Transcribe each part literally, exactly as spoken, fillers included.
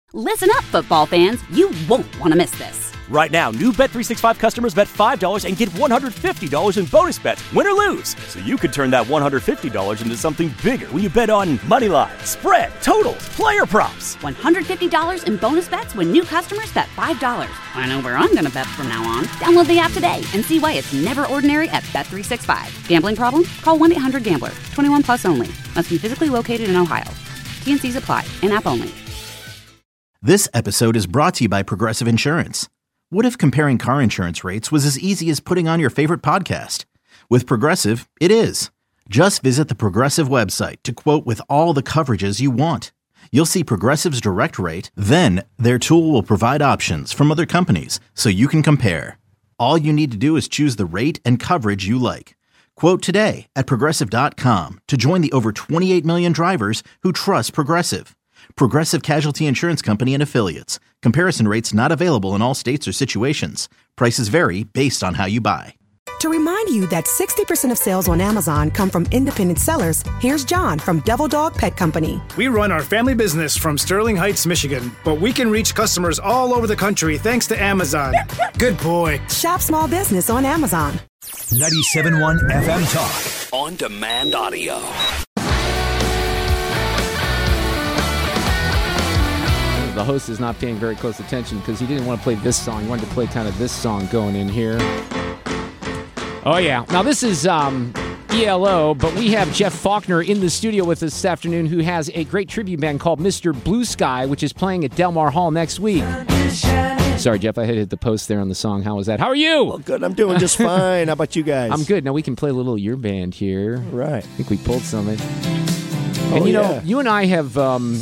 Listen up, football fans. You won't want to miss this. Right now, new Bet three sixty-five customers bet five dollars and get one hundred fifty dollars in bonus bets, win or lose. So you could turn that one hundred fifty dollars into something bigger when you bet on money line, spread, totals, player props. one hundred fifty dollars in bonus bets when new customers bet five dollars. I know where I'm going to bet from now on. Download the app today and see why it's never ordinary at Bet three sixty-five. Gambling problem? Call one eight hundred gambler. twenty-one plus only. Must be physically located in Ohio. T and C's apply. In-app only. This episode is brought to you by Progressive Insurance. What if comparing car insurance rates was as easy as putting on your favorite podcast? With Progressive, it is. Just visit the Progressive website to quote with all the coverages you want. You'll see Progressive's direct rate, then their tool will provide options from other companies so you can compare. All you need to do is choose the rate and coverage you like. Quote today at Progressive dot com to join the over twenty-eight million drivers who trust Progressive. Progressive Casualty Insurance Company and Affiliates. Comparison rates not available in all states or situations. Prices vary based on how you buy. To remind you that sixty percent of sales on Amazon come from independent sellers, here's John from Devil Dog Pet Company. We run our family business from Sterling Heights, Michigan, but we can reach customers all over the country thanks to Amazon. Good boy. Shop small business on Amazon. ninety-seven point one F M Talk. On demand audio. The host is not paying very close attention because he didn't want to play this song. He wanted to play kind of this song going in here. Oh, yeah. Now, this is um, E L O, but we have Jeff Faulkner in the studio with us this afternoon who has a great tribute band called Mister Blue Sky, which is playing at Delmar Hall next week. Sorry, Jeff, I had to hit the post there on the song. How was that? How are you? Well, good. I'm doing just fine. How about you guys? I'm good. Now we can play a little of your band here. Right. I think we pulled something. Oh, and, you yeah. know, you and I have... Um,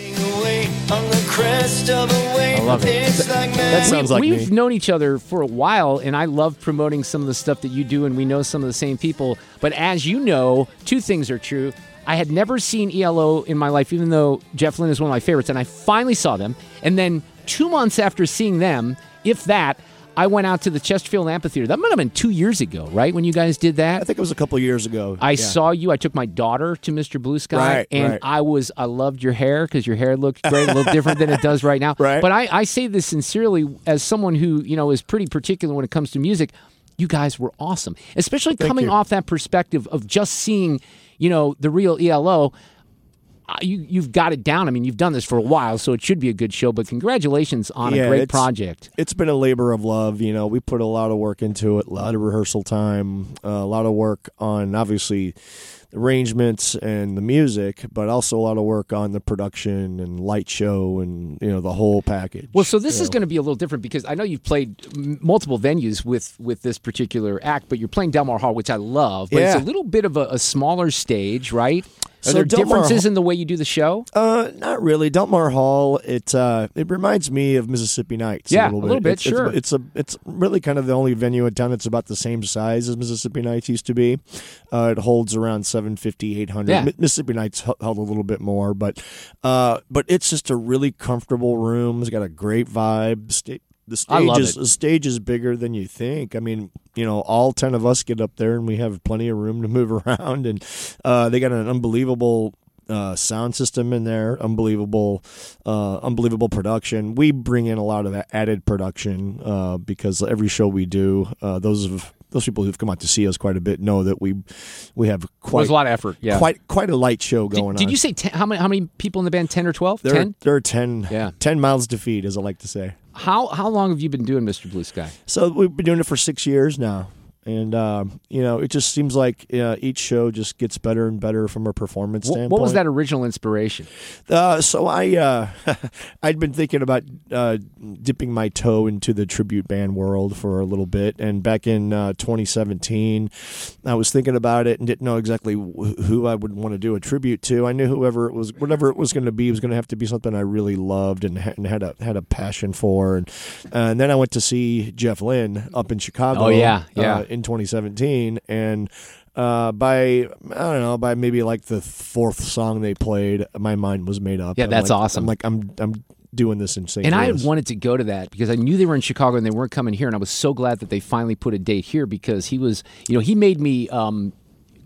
I love it. That, that sounds we, like We've me. known each other for a while, and I love promoting some of the stuff that you do, and we know some of the same people. But as you know, two things are true. I had never seen E L O in my life, even though Jeff Lynne is one of my favorites, and I finally saw them. And then two months after seeing them, if that, I went out to the Chesterfield Amphitheater. That might have been two years ago, right, when you guys did that? I think it was a couple of years ago. I yeah. saw you. I took my daughter to Mister Blue Sky, right, and right. I was I loved your hair because your hair looked great, a little different than it does right now. Right. But I, I say this sincerely as someone who you know is pretty particular when it comes to music. You guys were awesome, especially Thank coming you. off that perspective of just seeing, you know, the real E L O. Uh, you, you've got it down. I mean, you've done this for a while, so it should be a good show. But congratulations on yeah, a great it's, project. It's been a labor of love. You know, we put a lot of work into it, a lot of rehearsal time, uh, a lot of work on, obviously, arrangements and the music, but also a lot of work on the production and light show and, you know, the whole package. Well, so this you is know. going to be a little different because I know you've played m- multiple venues with, with this particular act, but you're playing Delmar Hall, which I love. But Yeah. it's a little bit of a, a smaller stage, right? Are So there Delmar differences Hall- in the way you do the show? Uh, not really. Delmar Hall. It uh, it reminds me of Mississippi Nights. Yeah, a little a bit. little bit, It's, sure. It's, it's a it's really kind of the only venue in town that's about the same size as Mississippi Nights used to be. Uh, it holds around seven fifty, eight hundred. Yeah. Mi- Mississippi Nights h- held a little bit more, but uh, but it's just a really comfortable room. It's got a great vibe. Sta- The I stage love is it. the stage is bigger than you think. I mean, you know, all ten of us get up there and we have plenty of room to move around, and uh, they got an unbelievable. Uh, sound system in there, unbelievable, uh, unbelievable production. We bring in a lot of added production uh, because every show we do, uh, those of those people who've come out to see us quite a bit know that we we have quite There's a lot of effort. Yeah. quite quite a light show Did, going did on. you say ten, how many how many people in the band? Ten or twelve? there? Ten. There are ten, Yeah. ten mouths to feed, as I like to say. How how long have you been doing Mister Blue Sky? So we've been doing it for six years now. And, uh, you know, it just seems like uh, each show just gets better and better from a performance What, standpoint. what was that original inspiration? Uh, so I, uh, I'd been thinking about uh, dipping my toe into the tribute band world for a little bit. And back in uh, twenty seventeen, I was thinking about it and didn't know exactly wh- who I would want to do a tribute to. I knew whoever it was, whatever it was going to be, was going to have to be something I really loved and, ha- and had a had a passion for. And, uh, and then I went to see Jeff Lynne up in Chicago. Oh, yeah, yeah. Uh, in twenty seventeen, and uh, by I don't know, by maybe like the fourth song they played, my mind was made up. Yeah, I'm that's like, awesome. I'm like, I'm I'm doing this in Saint And I Louis. had wanted to go to that because I knew they were in Chicago and they weren't coming here, and I was so glad that they finally put a date here because he was, you know, he made me um,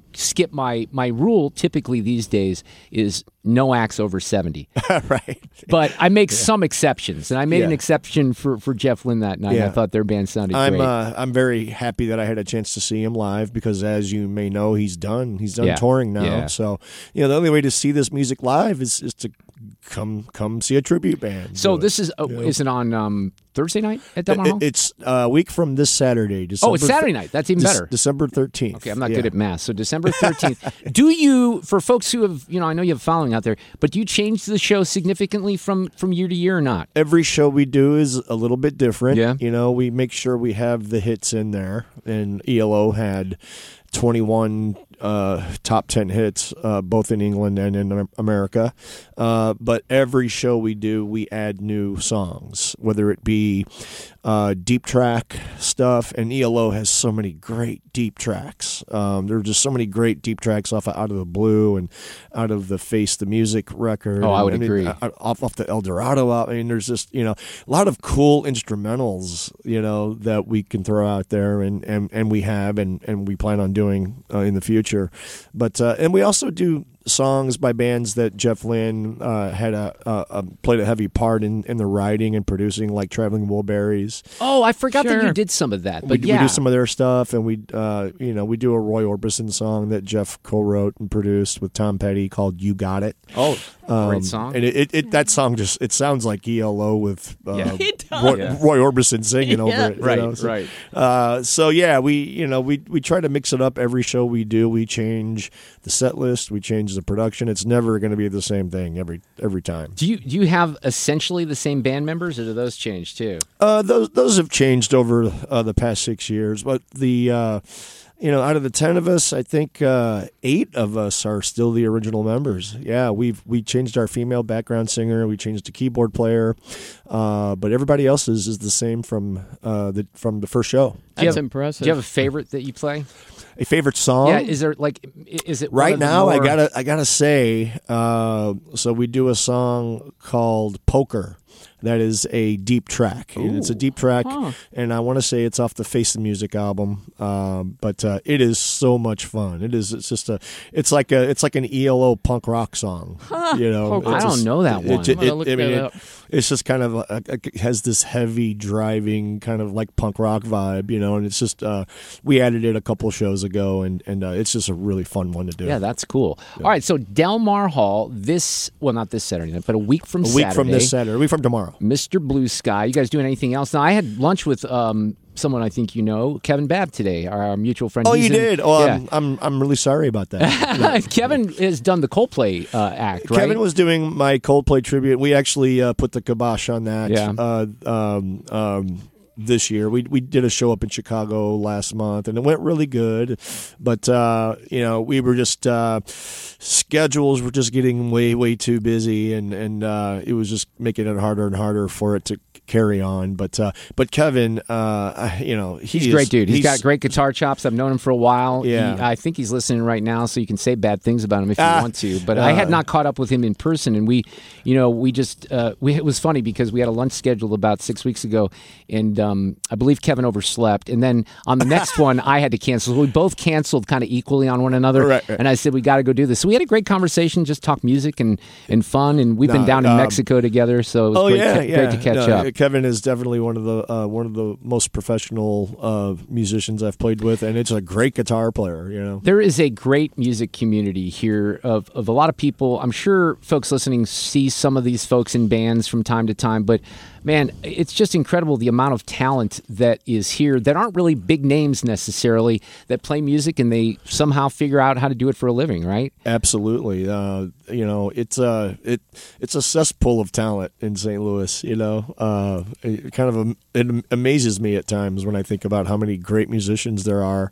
skip my my rule. Typically these days is no acts over seventy. Right. But I make yeah. some exceptions, and I made yeah. an exception for, for Jeff Lynne that night. Yeah. I thought their band sounded I'm, great. Uh, I'm very happy that I had a chance to see him live because, as you may know, he's done. He's done yeah. touring now. Yeah. So, you know, the only way to see this music live is, is to come come see a tribute band. So do this it, is uh, you know? is it on um, Thursday night at Del Mar Hall? It, it's a week from this Saturday. December oh, it's Saturday night. That's even De- better. December thirteenth. Okay, I'm not yeah. good at math. So December thirteenth. Do you, for folks who have, you know, I know you have a following out there, but do you change the show significantly from, from year to year or not? Every show we do is a little bit different. Yeah. You know, we make sure we have the hits in there. And E L O had twenty-one uh, top ten hits, uh, both in England and in America. Uh, but every show we do, we add new songs, whether it be uh, deep track stuff. And E L O has so many great deep tracks. Um, there are just so many great deep tracks off of Out of the Blue and out of the Face the Music record. Oh, I would and, agree. I mean, off, off the El Dorado out. I mean, there's just, you know, a lot of cool instrumentals, you know, that we can throw out there and, and, and we have and, and we plan on doing uh, in the future. But uh, and we also do songs by bands that Jeff Lynne uh, had a, a, a played a heavy part in, in the writing and producing, like Traveling Wilburys. Oh, I forgot sure. that you did some of that. But we, yeah. we do some of their stuff, and we uh, you know we do a Roy Orbison song that Jeff co-wrote and produced with Tom Petty called "You Got It." Oh, um, great song! And it, it, it that song just it sounds like E L O with uh, yeah. Roy, yeah. Roy Orbison singing Yeah. over it. Right, you know? so, right. Uh, so yeah, we you know we we try to mix it up every show we do. We change the set list, we change the production. It's never going to be the same thing every every time. Do you do you have essentially the same band members, or do those change too? Uh, those those have changed over uh, the past six years, but the uh, you know out of the ten of us, I think uh, eight of us are still the original members. Yeah, we've we changed our female background singer, we changed the keyboard player, uh, but everybody else's is the same from uh, the from the first show. That's have, impressive. Do you have a favorite that you play? A favorite song? Yeah, is there like is it one Right of the now, more... I gotta I gotta say, uh, so we do a song called "Poker." That is a deep track. And it's a deep track, Huh. and I want to say it's off the Face the Music album. Um, but uh, it is so much fun. It is. It's just a. It's like a. It's like an E L O punk rock song. You know, I It's don't just- know that it- one. it- I'm gonna it- look I mean, that it- up. It's just kind of a, it has this heavy driving kind of like punk rock vibe, you know. And it's just uh, we added it a couple shows ago, and and uh, it's just a really fun one to do. Yeah, that's cool. All right, so Del Mar Hall this well not this Saturday night, but a week from a week Saturday. from this Saturday, a week from tomorrow. Mister Blue Sky. You guys doing anything else? Now I had lunch with um, someone I think you know, Kevin Babb today, our mutual friend. Oh, He's you in- did? Oh, yeah. I'm, I'm I'm really sorry about that. Kevin has done the Coldplay uh, act, right? Kevin was doing my Coldplay tribute. We actually uh, put the kibosh on that Yeah. uh, um, um, this year. We we did a show up in Chicago last month, and it went really good. But, uh, you know, we were just uh, – schedules were just getting way, way too busy, and, and uh, it was just making it harder and harder for it to carry on. But uh, but Kevin, uh, you know, he He's a is- great dude. he's got great guitar chops. I've known him for a while. Yeah. He, I think he's listening right now, so you can say bad things about him if you Ah, want to. But I had uh, not caught up with him in person, and we, you know, we just uh, we it was funny because we had a lunch scheduled about six weeks ago, and um, I believe Kevin overslept, and then on the next one I had to cancel. So we both canceled kind of equally on one another, Right, right. and I said we got to go do this. So we had a great conversation, just talk music and, and fun, and we've been No, down in um, Mexico together, so it was Oh great, yeah, ca- yeah. great to catch No, up. Kevin is definitely one of the uh, one of the most professional uh, musicians I've played with, and it's a great guitar player. You know, There is a great music community here of, of a lot of people. I'm sure folks listening see some of these folks in bands from time to time, but man, it's just incredible the amount of talent that is here that aren't really big names necessarily that play music and they somehow figure out how to do it for a living, right? absolutely. Uh, you know, it's a it it's a cesspool of talent in Saint Louis. You know, uh, it kind of am- it amazes me at times when I think about how many great musicians there are.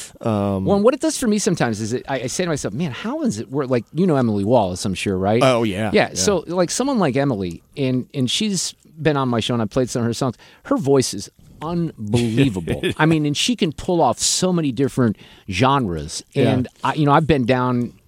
Um, Well, and what it does for me sometimes is it, I, I say to myself, man, how is it work? Like, you know Emily Wallace, I'm sure, right? Oh, yeah. Yeah, Yeah. so like someone like Emily, and and she's been on my show and I played some of her songs. Her voice is unbelievable. I mean, and she can pull off so many different genres. And, I, you know, I've been down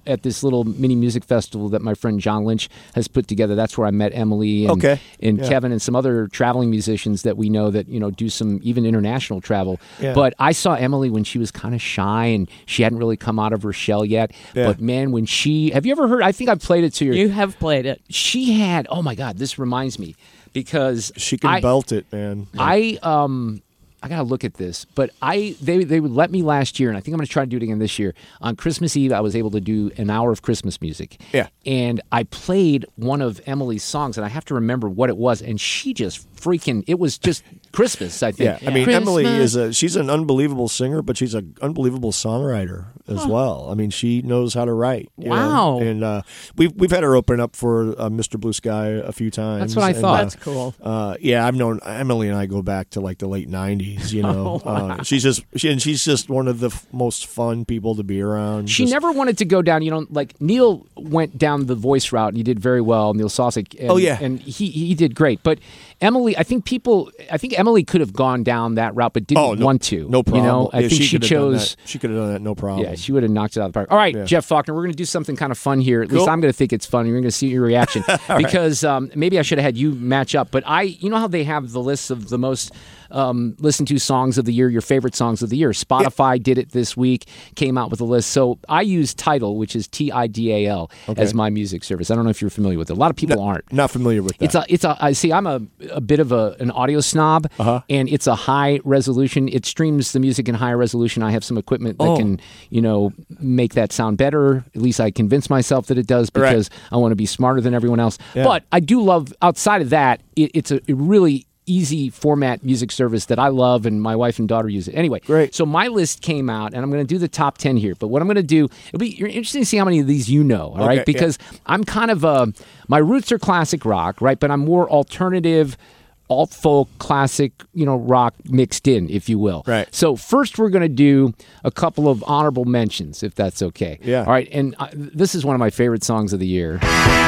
at this little mini music festival that my friend John Lynch has put together. That's where I met Emily and, okay. and yeah. Kevin and some other traveling musicians that we know that, you know, do some even international travel. Yeah. But I saw Emily when she was kind of shy and she hadn't really come out of her shell yet. Yeah. But man, when she, have you ever heard, I think I've played it to you. You have played it. She had, oh my God, this reminds me because she can I, belt it, man. Yeah. I, um, I gotta look at this, but I they they would let me last year, and I think I'm gonna try to do it again this year. On Christmas Eve, I was able to do an hour of Christmas music. Yeah, and I played one of Emily's songs, and I have to remember what it was, and she just freaking it was just Christmas. I think. Yeah, yeah. I mean Christmas. Emily is a she's an unbelievable singer, but she's an unbelievable songwriter as huh. well. I mean, she knows how to write. Wow, know? and uh, we've we've had her open up for uh, Mister Blue Sky a few times. That's what I and, thought. Uh, That's cool. Uh, yeah, I've known Emily and I go back to like the late nineties. You know, oh, wow. uh, she's just she, and she's just one of the f- most fun people to be around. She just, never wanted to go down. You know, like Neil went down the voice route, and he did very well. Neil Sosik. And, oh yeah, and he he did great. But Emily, I think people, I think Emily could have gone down that route, but didn't oh, no, want to. No problem. You know, I yeah, think she, she chose. She could have done that. No problem. Yeah, she would have knocked it out of the park. All right, yeah. Jeff Faulkner, we're going to do something kind of fun here. At cool. least I'm going to think it's fun. You're going to see your reaction because right. um, maybe I should have had you match up. But I, you know how they have the lists of the most um, listened to songs of the year, your favorite songs of the year. Spotify yeah. did it this week, came out with a list. So I use Tidal, which is T I D A L, okay. as my music service. I don't know if you're familiar with it. A lot of people no, aren't. Not familiar with that. It's a, it's a. I see. I'm a, a bit of a an audio snob, uh-huh. and it's a high resolution. It streams the music in high resolution. I have some equipment that oh. can, you know, make that sound better. At least I convince myself that it does because right. I want to be smarter than everyone else. Yeah. But I do love. Outside of that, it, it's a, a really easy format music service that I love, and my wife and daughter use it. Anyway, great. So my list came out, and I'm going to do the top ten here. But what I'm going to do, it'll be you're interesting to see how many of these you know. All okay, right, because yeah. I'm kind of a my roots are classic rock, right? But I'm more alternative, alt folk, classic, you know, rock mixed in, if you will. Right. So first, we're going to do a couple of honorable mentions, if that's okay. Yeah. All right. And uh, this is one of my favorite songs of the year.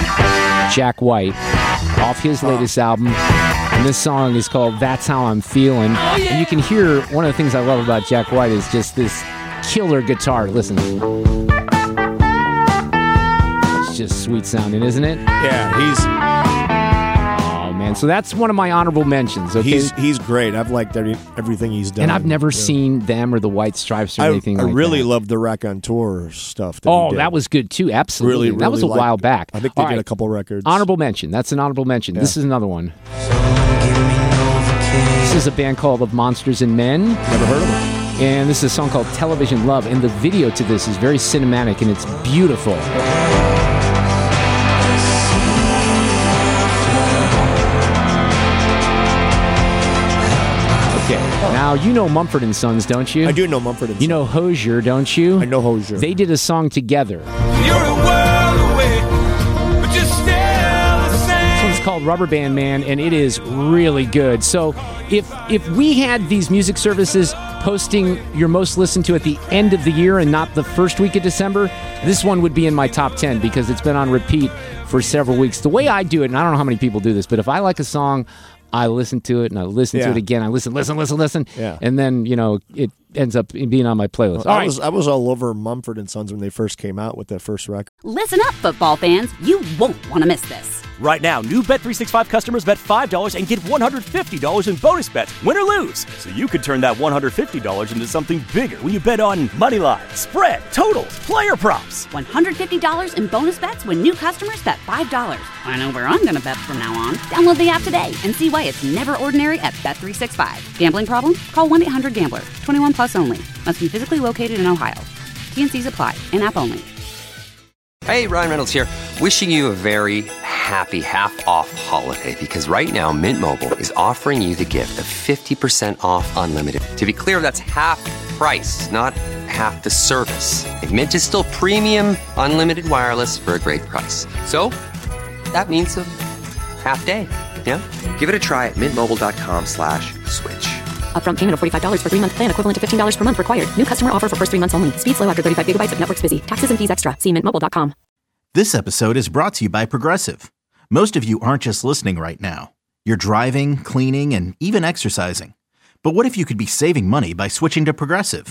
Jack White, off his latest oh. album. And this song is called That's How I'm Feeling. Oh, yeah. And you can hear one of the things I love about Jack White is just this killer guitar. Listen. It's just sweet sounding, isn't it? Yeah, he's... Oh, man. So that's one of my honorable mentions. Okay? He's he's great. I've liked every, everything he's done. And I've never yeah. seen them or the White Stripes or I, anything I like really that. love the Raconteur stuff. That Oh, he did. that was good too. Absolutely. Really, really that was a liked while it. back. I think they All did right. a couple records. Honorable mention. That's an honorable mention. Yeah. This is another one. This is a band called Of Monsters and Men. Never heard of them. And this is a song called Television Love. And the video to this is very cinematic and it's beautiful. Okay. Now, you know Mumford and Sons, don't you? I do know Mumford and Sons. You know Hozier, don't you? I know Hozier. They did a song together. You're a world away, but you're still the same. This one's called Rubber Band Man, and it is really good. So if if we had these music services posting your most listened to at the end of the year and not the first week of December, this one would be in my top ten because it's been on repeat for several weeks. The way I do it, and I don't know how many people do this, but if I like a song, I listen to it and I listen yeah. to it again. I listen, listen, listen, listen. Yeah. And then, you know, it ends up being on my playlist. Well, all I right. was I was all over Mumford and Sons when they first came out with their first record. Listen up, football fans. You won't want to miss this. Right now, new Bet three sixty-five customers bet five dollars and get one hundred fifty dollars in bonus bets, win or lose. So you could turn that one hundred fifty dollars into something bigger when you bet on money line, spread, totals, player props. one hundred fifty dollars in bonus bets when new customers bet five dollars. I know where I'm going to bet from now on. Download the app today and see why it's never ordinary at Bet three sixty-five. Gambling problem? Call one eight hundred gambler. twenty-one plus only. Must be physically located in Ohio. T N Cs apply. In-app only. Hey, Ryan Reynolds here. Wishing you a very happy half-off holiday because right now Mint Mobile is offering you the gift of fifty percent off unlimited. To be clear, that's half price, not half the service. And Mint is still premium unlimited wireless for a great price. So that means a half day. Yeah? Give it a try at mintmobile.com slash switch. Upfront payment of forty-five dollars for three-month plan equivalent to fifteen dollars per month required. New customer offer for first three months only. Speed slow after thirty-five gigabytes if network's busy. Taxes and fees extra. See mint mobile dot com. This episode is brought to you by Progressive. Most of you aren't just listening right now. You're driving, cleaning, and even exercising. But what if you could be saving money by switching to Progressive?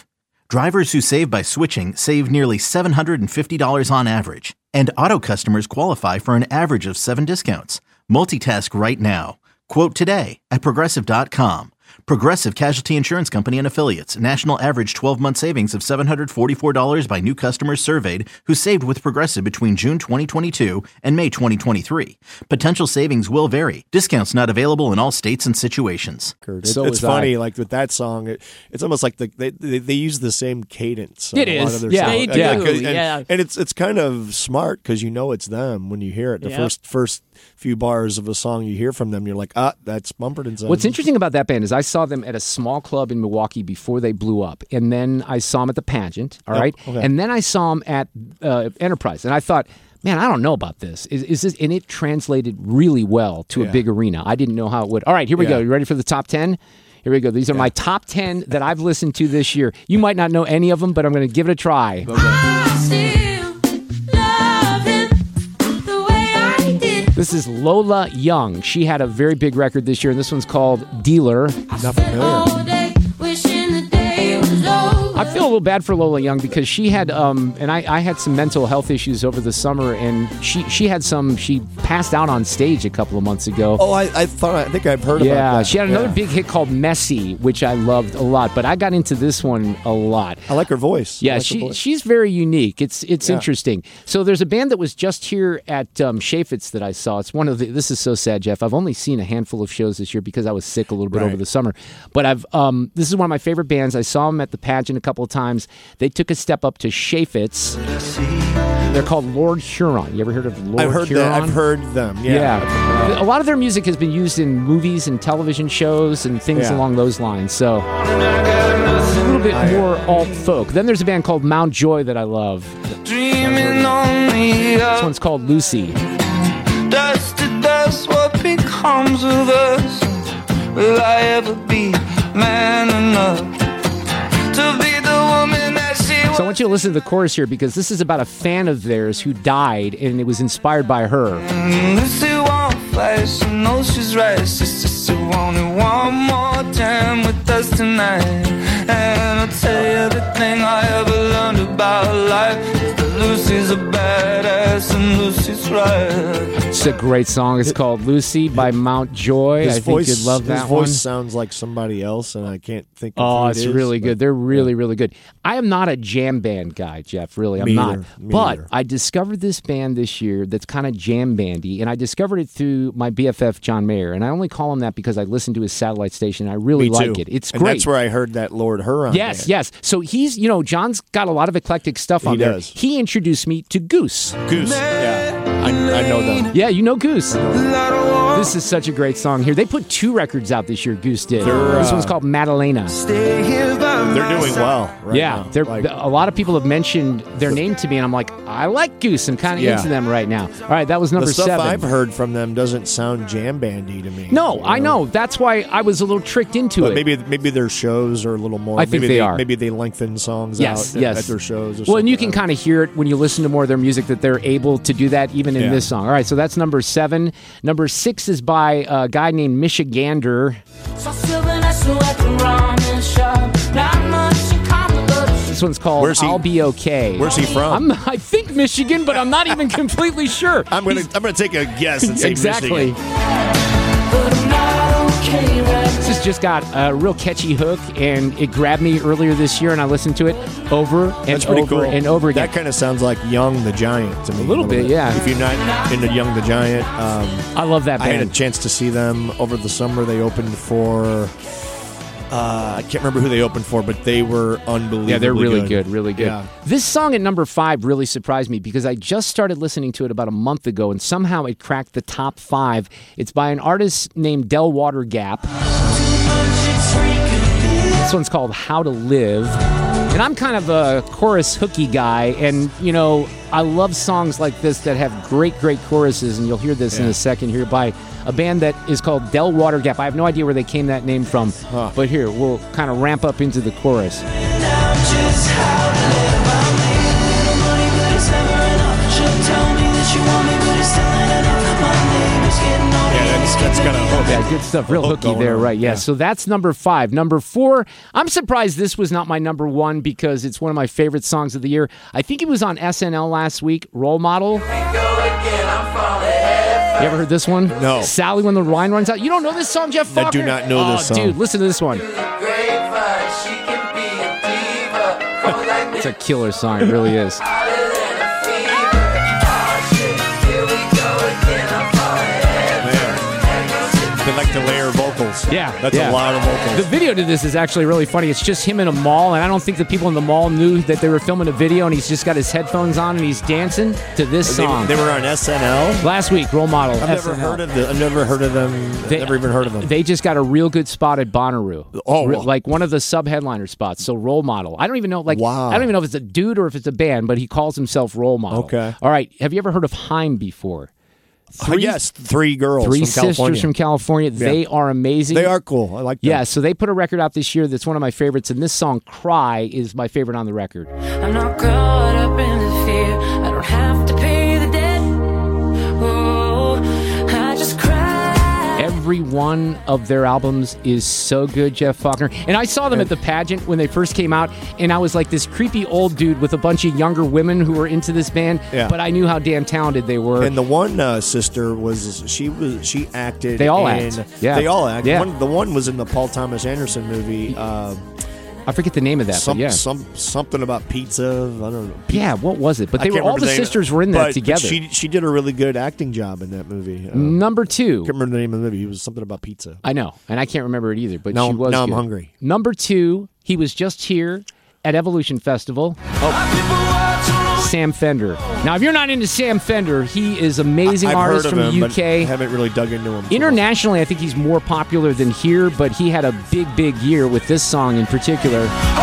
Drivers who save by switching save nearly seven hundred fifty dollars on average. And Auto customers qualify for an average of seven discounts. Multitask right now. Quote today at Progressive dot com. Progressive Casualty Insurance Company and Affiliates. National average twelve-month savings of seven hundred forty-four dollars by new customers surveyed who saved with Progressive between June twenty twenty-two and May twenty twenty-three. Potential savings will vary. Discounts not available in all states and situations. It, So it's was funny, I. like with that song, it, it's almost like the, they, they they use the same cadence. It on a lot is. of their Yeah. songs. They And- do, and, yeah. and it's it's kind of smart because you know it's them when you hear it. The Yep. first first few bars of a song you hear from them, you're like, ah, that's Mumford and Sons. What's interesting about that band is I saw them at a small club in Milwaukee before they blew up, and then I saw them at the Pageant, all Oh, right? okay. And then I saw them at uh, Enterprise, and I thought, man, I don't know about this. Is, is this? And it translated really well to Yeah. a big arena. I didn't know how it would. All right, here we Yeah. go. You ready for the top ten? Here we go. These are my top ten that I've listened to this year. You might not know any of them, but I'm going to give it a try. This is Lola Young. She had a very big record this year, and this one's called Dealer. Not familiar. I feel a little bad for Lola Young because she had, um, and I, I had some mental health issues over the summer, and she, she had some, she passed out on stage a couple of months ago. Oh, I, I thought I think I've heard yeah, about that. she had another Yeah. big hit called Messy, which I loved a lot, but I got into this one a lot. I like her voice. I Yeah, like her she voice. she's very unique. It's it's Yeah. interesting. So there's a band that was just here at um, Chaffetz that I saw. It's one of the. This is so sad, Jeff. I've only seen a handful of shows this year because I was sick a little bit Right. over the summer. But I've um, this is one of my favorite bands. I saw them at the Pageant a couple of times. They took a step up to Chaffetz. They're called Lord Huron. You ever heard of Lord I've heard Huron? that. I've heard them. Yeah. Yeah. A lot of their music has been used in movies and television shows and things Yeah. along those lines. So a little bit more alt folk. Then there's a band called Mount Joy that I love. Dreaming on me This up. one's called Lucy. Dust to dust, what becomes of us? Will I ever be man enough to be the woman that she was? So I want you to listen to the chorus here because this is about a fan of theirs who died and it was inspired by her. Lucy won't flash, I know she's right. She's just wanted one more time with us tonight. And I'll tell you everything I ever learned about life is that Lucy's a badass and Lucy's right. It's a great song. It's called Lucy by Mount Joy. His I think voice, you'd love that his one. voice sounds like somebody else, and I can't think of Oh, who it it's is, really but- good. They're really, really good. I am not a jam band guy, Jeff. Really, I'm Me not. either. Me But either. I discovered this band this year that's kind of jam bandy, and I discovered it through my B F F John Mayer. And I only call him that because I listen to his satellite station. And I really Me like too. it. It's and great. That's where I heard that Lord Huron. Yes, band. yes. So he's, you know, John's got a lot of eclectic stuff on He there. does. He introduced me to Goose. Goose. Yeah, I, I know them. Yeah, you know Goose. This is such a great song here. They put two records out this year, Goose did. They're, this uh, one's called Madalena. Stay here by my They're doing side. well. Right yeah, now. they're, Like, a lot of people have mentioned their name to me, and I'm like, I like Goose. I'm kind of Yeah. into them right now. All right, that was number the stuff seven. I've heard from them doesn't sound jam bandy to me. no, you I know. That's why I was a little tricked into But it. maybe maybe their shows are a little more. I think maybe they are. Maybe they lengthen songs yes, out yes. at their shows. Or well, and you something. can kind of hear it when you listen to more of their music that they're able to do that even in Yeah. this song. All right, so that's number seven. Number six is by a guy named Michigander. This one's called Where's he- I'll Be Okay. Where's he from? I'm, I think Michigan, but I'm not even completely sure. I'm gonna I'm gonna take a guess and say exactly. Michigan. This has just got a real catchy hook, and it grabbed me earlier this year, and I listened to it over and That's pretty over cool. and over again. That kind of sounds like Young the Giant to me. A little bit, yeah. If you're not into Young the Giant, um, I love that I had a band. chance to see them over the summer. They opened for. Uh, I can't remember who they opened for, but they were unbelievably Yeah, they're really good. good, really good. Yeah. This song at number five really surprised me because I just started listening to it about a month ago, and somehow it cracked the top five. It's by an artist named Del Water Gap. This one's called How to Live. And I'm kind of a chorus hooky guy, and, you know, I love songs like this that have great, great choruses, and you'll hear this in Yeah. a second here by a band that is called Del Water Gap. I have no idea where they came that name from, Huh. but here, we'll kind of ramp up into the chorus. Yeah, that's that's kind of hook. Yeah, good stuff. Real hooky there, on. right? Yeah. Yeah. So that's number five. Number four, I'm surprised this was not my number one because it's one of my favorite songs of the year. I think it was on S N L last week, Role Model. You ever heard this one? No. Sally When the Wine Runs Out. You don't know this song, Jeff Faulkner? I do not know oh, this song. Dude, listen to this one. It's a killer song. It really is. They like to layer vocals. Yeah. That's yeah. a lot of vocals. The video to this is actually really funny. It's just him in a mall, and I don't think the people in the mall knew that they were filming a video, and he's just got his headphones on, and he's dancing to this song. They, they were on S N L? Last week, Role Model. I've S never N L. heard of the, I've never heard of them. They, never even heard of them. They just got a real good spot at Bonnaroo. Oh, Re- well. like one of the sub-headliner spots. So Role Model. I don't even know. Like, Wow. I don't even know if it's a dude or if it's a band, but he calls himself Role Model. Okay. All right. Have you ever heard of Haim before? Uh, yes, three girls Three from sisters California. from California. Yeah. They are amazing. They are cool. I like them. Yeah, so they put a record out this year that's one of my favorites, and this song, Cry, is my favorite on the record. I'm not caught up in the fear. I don't have to pay the debt. Oh, I just cry. Every one of their albums is so good, Jeff Faulkner. And I saw them at the pageant when they first came out, and I was like this creepy old dude with a bunch of younger women who were into this band, Yeah. but I knew how damn talented they were. And the one uh, sister was she was she acted. They all in, act. Yeah. They all act. Yeah. One, the one was in the Paul Thomas Anderson movie. Uh, I forget the name of that, some, but yeah. some something about pizza. I don't know. Yeah, what was it? But I they were can't all the remember name. sisters were in that But- together. But she she did a really good acting job in that movie. Uh, Number two. I can't remember the name of the movie. It was something about pizza. I know, and I can't remember it either, but Now- she was now I'm good. hungry. Number two, he was just here at Evolution Festival. Sam Fender. Now, if you're not into Sam Fender, he is amazing I've artist heard from of the him, U but K. I haven't really dug into him. Internationally, I think he's more popular than here, but he had a big, big year with this song in particular.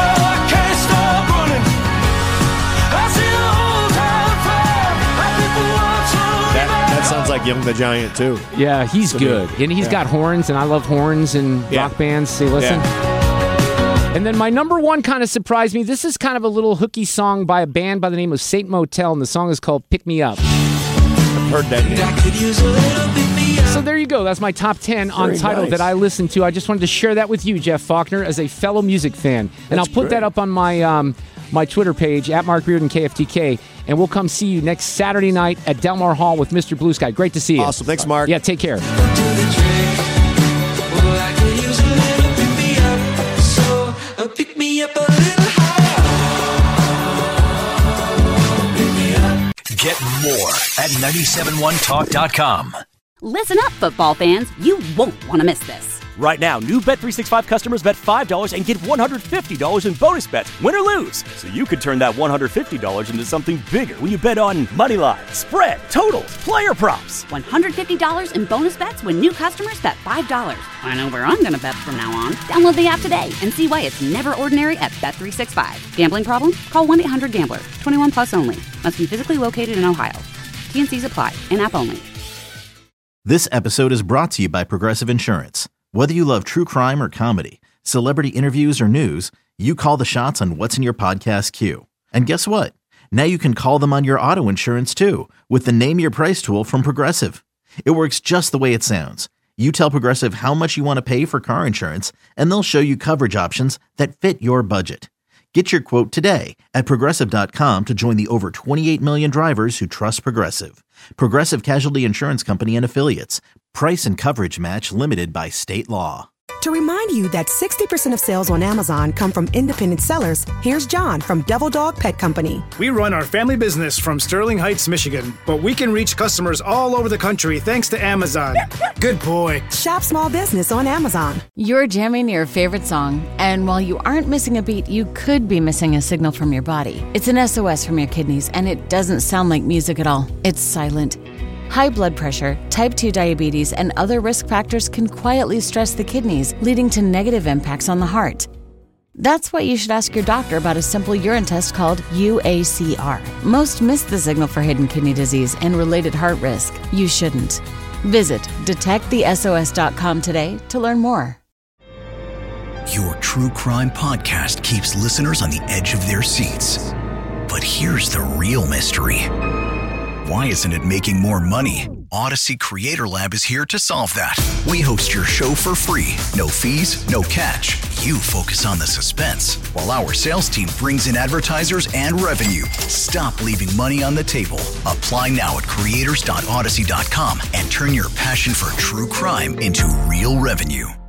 That, that sounds like Young the Giant too. Yeah, he's To good. me. And he's Yeah. got horns, and I love horns and Yeah. rock bands. Say, listen. And then my number one kind of surprised me. This is kind of a little hooky song by a band by the name of Saint Motel, and the song is called Pick Me Up. I've heard that name. So there you go. That's my top ten on Very Tidal nice. that I listened to. I just wanted to share that with you, Jeff Faulkner, as a fellow music fan. And That's I'll put great. that up on my um, my Twitter page, at Mark Reardon K F T K. And we'll come see you next Saturday night at Delmar Hall with Mister Blue Sky. Great to see you. Awesome. Thanks, Mark. Yeah, take care. Pick me up a little Get more at nine seven one talk dot com. Listen up, football fans. You won't want to miss this. Right now, new Bet three sixty-five customers bet five dollars and get one hundred fifty dollars in bonus bets, win or lose. So you could turn that one hundred fifty dollars into something bigger when you bet on money line, spread, totals, player props. one hundred fifty dollars in bonus bets when new customers bet five dollars. I know where I'm going to bet from now on. Download the app today and see why it's never ordinary at Bet three sixty-five. Gambling problem? Call one eight hundred gambler. twenty-one plus only. Must be physically located in Ohio. T and C's apply. In-app only. This episode is brought to you by Progressive Insurance. Whether you love true crime or comedy, celebrity interviews or news, you call the shots on what's in your podcast queue. And guess what? Now you can call them on your auto insurance too with the Name Your Price tool from Progressive. It works just the way it sounds. You tell Progressive how much you want to pay for car insurance, and they'll show you coverage options that fit your budget. Get your quote today at Progressive dot com to join the over twenty-eight million drivers who trust Progressive. Progressive Casualty Insurance Company and Affiliates. Price and coverage match limited by state law. To remind you that sixty percent of sales on Amazon come from independent sellers, here's John from Devil Dog Pet Company. We run our family business from Sterling Heights, Michigan, but we can reach customers all over the country thanks to Amazon. Good boy. Shop small business on Amazon. You're jamming your favorite song, and while you aren't missing a beat, you could be missing a signal from your body. It's an S O S from your kidneys, and it doesn't sound like music at all. It's silent. High blood pressure, type two diabetes, and other risk factors can quietly stress the kidneys, leading to negative impacts on the heart. That's why you should ask your doctor about a simple urine test called U A C R. Most miss the signal for hidden kidney disease and related heart risk. You shouldn't. Visit detect the S O S dot com today to learn more. Your true crime podcast keeps listeners on the edge of their seats. But here's the real mystery. Why isn't it making more money? Odyssey Creator Lab is here to solve that. We host your show for free. No fees, no catch. You focus on the suspense, while our sales team brings in advertisers and revenue. Stop leaving money on the table. Apply now at creators dot odyssey dot com and turn your passion for true crime into real revenue.